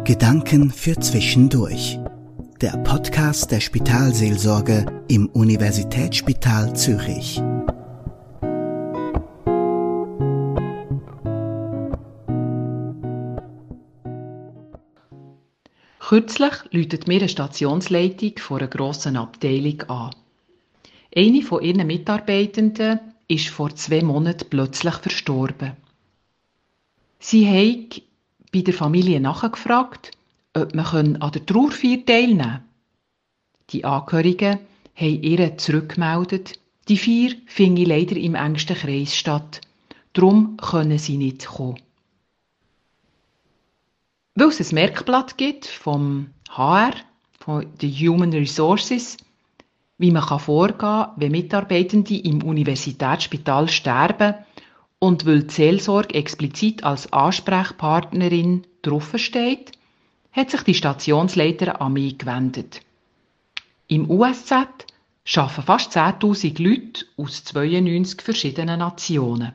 Gedanken für Zwischendurch. Der Podcast der Spitalseelsorge im Universitätsspital Zürich. Kürzlich läutet mir eine Stationsleitung von einer grossen Abteilung an. Eine von ihren Mitarbeitenden ist vor 2 Monaten plötzlich verstorben. Sie haben bei der Familie nachgefragt, ob man an der Trauerfeier teilnehmen kann. Die Angehörigen haben ihr zurückgemeldet, die Feier finde leider im engsten Kreis statt. Darum können sie nicht kommen. Weil es ein Merkblatt gibt vom HR, von den Human Resources, wie man vorgehen kann, wenn Mitarbeitende im Universitätsspital sterben, und weil die Seelsorge explizit als Ansprechpartnerin draufsteht, hat sich die Stationsleiterin an mich gewendet. Im USZ arbeiten fast 10'000 Leute aus 92 verschiedenen Nationen.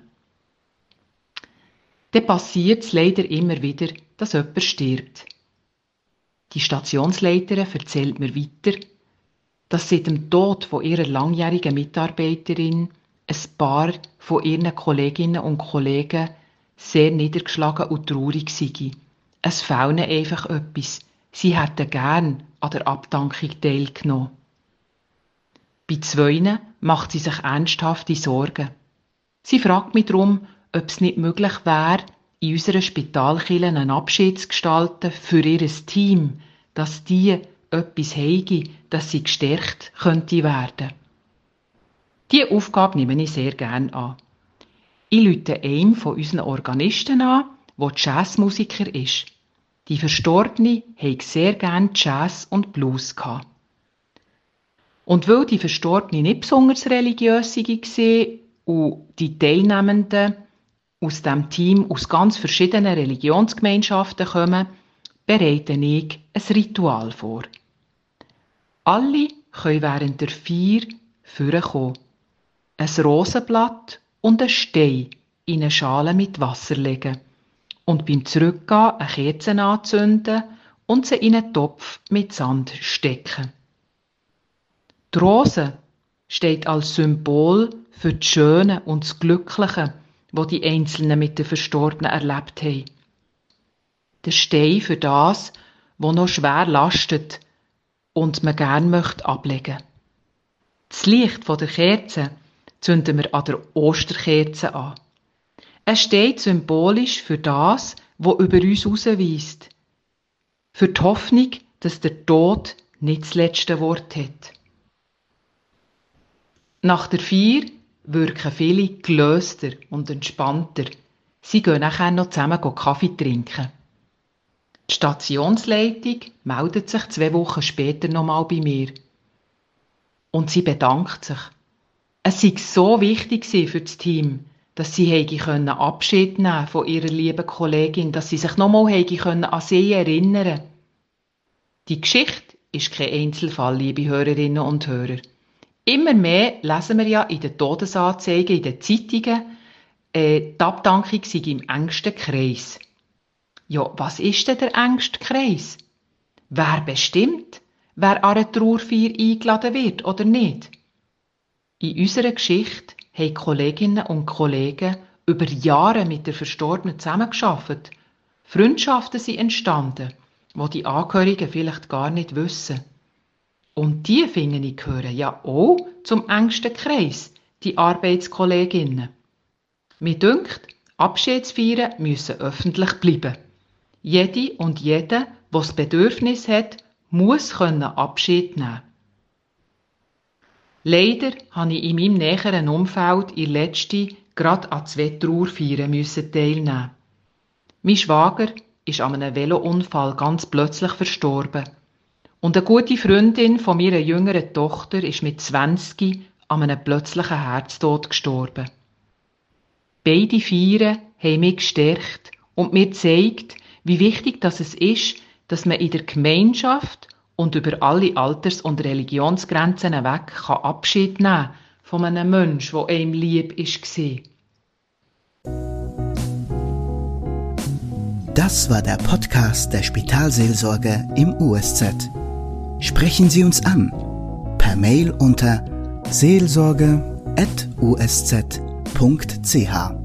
Dann passiert es leider immer wieder, dass jemand stirbt. Die Stationsleiterin erzählt mir weiter, dass seit dem Tod von ihrer langjährigen Mitarbeiterin ein paar von ihren Kolleginnen und Kollegen sehr niedergeschlagen und traurig seien. Es fehle einfach etwas. Sie hätten gern an der Abdankung teilgenommen. Bei 2 macht sie sich ernsthafte Sorgen. Sie fragt mich darum, ob es nicht möglich wäre, in unserer Spitalkirche einen Abschied zu gestalten für ihr Team, dass die etwas haben, dass sie gestärkt könnte werden. Diese Aufgabe nehme ich sehr gerne an. Ich rufe einen von unseren Organisten an, der Jazzmusiker ist. Die Verstorbene hat sehr gerne Jazz und Blues gehabt. Und weil die Verstorbene nicht besonders religiös war und die Teilnehmenden aus dem Team aus ganz verschiedenen Religionsgemeinschaften kommen, bereite ich ein Ritual vor. Alle können während der Feier vorkommen. Ein Rosenblatt und einen Stein in eine Schale mit Wasser legen und beim Zurückgehen eine Kerze anzünden und sie in einen Topf mit Sand stecken. Die Rose steht als Symbol für das Schöne und das Glückliche, was die Einzelnen mit den Verstorbenen erlebt haben. Der Stein für das, was noch schwer lastet und man gerne möchte ablegen. Das Licht von der Kerze zünden wir an der Osterkerze an. Es steht symbolisch für das, was über uns hinausweist. Für die Hoffnung, dass der Tod nicht das letzte Wort hat. Nach der Feier wirken viele gelöster und entspannter. Sie gehen nachher noch zusammen Kaffee trinken. Die Stationsleitung meldet sich 2 Wochen später nochmal bei mir. Und sie bedankt sich. Es sei so wichtig für das Team, dass sie Abschied nehmen von ihrer lieben Kollegin, dass sie sich nochmal an sie erinnern konnten. Die Geschichte ist kein Einzelfall, liebe Hörerinnen und Hörer. Immer mehr lesen wir ja in den Todesanzeigen, in den Zeitungen, die Abdankung sei im engsten Kreis. Ja, was ist denn der engste Kreis? Wer bestimmt, wer an eine Trauerfeier eingeladen wird oder nicht? In unserer Geschichte haben Kolleginnen und Kollegen über Jahre mit der Verstorbenen zusammengearbeitet. Freundschaften sind entstanden, die die Angehörigen vielleicht gar nicht wissen. Und die, finde ich, gehören ja auch zum engsten Kreis, die Arbeitskolleginnen. Mir dünkt, Abschiedsfeiern müssen öffentlich bleiben. Jede und jeder, der das Bedürfnis hat, muss Abschied nehmen. Leider musste ich in meinem näheren Umfeld in letzter gerade an 2 Trauerfeiern teilnehmen. Mein Schwager ist an einem Velounfall ganz plötzlich verstorben. Und eine gute Freundin von meiner jüngeren Tochter ist mit 20 an einem plötzlichen Herztod gestorben. Beide Feiern haben mich gestärkt und mir gezeigt, wie wichtig es ist, dass man in der Gemeinschaft und über alle Alters- und Religionsgrenzen hinweg Abschied nehmen kann von einem Menschen, der einem lieb war. Das war der Podcast der Spitalseelsorge im USZ. Sprechen Sie uns an per Mail unter seelsorge@usz.ch.